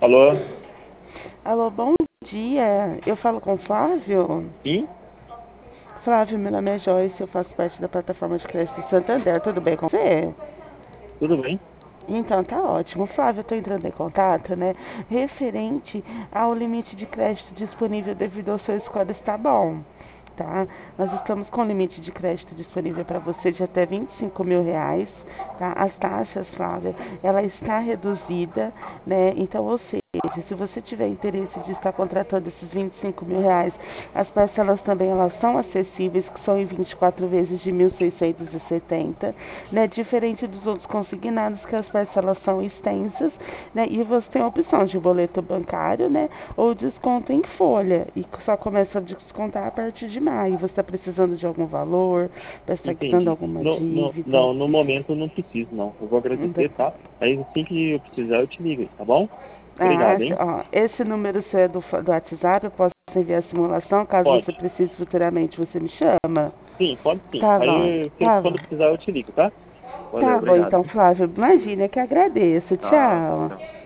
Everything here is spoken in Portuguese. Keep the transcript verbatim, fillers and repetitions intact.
Alô? Alô, bom dia. Eu falo com o Flávio? Sim? Flávio, meu nome é Joyce, eu faço parte da plataforma de crédito do Santander. Tudo bem com você? Tudo bem? Então tá ótimo. Flávio, eu estou entrando em contato, né? Referente ao limite de crédito disponível devido ao seu score está bom. Tá? Nós estamos com limite de crédito disponível para você de até vinte e cinco mil reais, tá? As taxas, Flávia, ela está reduzida, né? Então, ou seja, se você tiver interesse de estar contratando esses vinte e cinco mil reais, as parcelas também elas são acessíveis, que são em vinte e quatro vezes de mil seiscentos e setenta, né? Diferente dos outros consignados, que as parcelas são extensas, né? E você tem a opção de boleto bancário, né? Ou desconto em folha, e só começa a descontar a partir de maio. Você está precisando de algum valor, está quitando Entendi. alguma No, no, dívida? não, no momento eu não preciso, não. Eu vou Ainda- agradecer, tá? Aí assim que eu precisar, eu te ligo, tá bom? Ah, Obrigado, hein? ó, esse número seu é do, fa- do WhatsApp, eu posso enviar a simulação, caso Pode. você precise futuramente, você me chama? Sim, pode sim. Tá bom, Aí, se eu- tá bom. quando precisar, eu te ligo, tá? Valeu, Tá bom, obrigado. então, Flávio, imagina, que agradeço. Tchau, Tchau. tchau.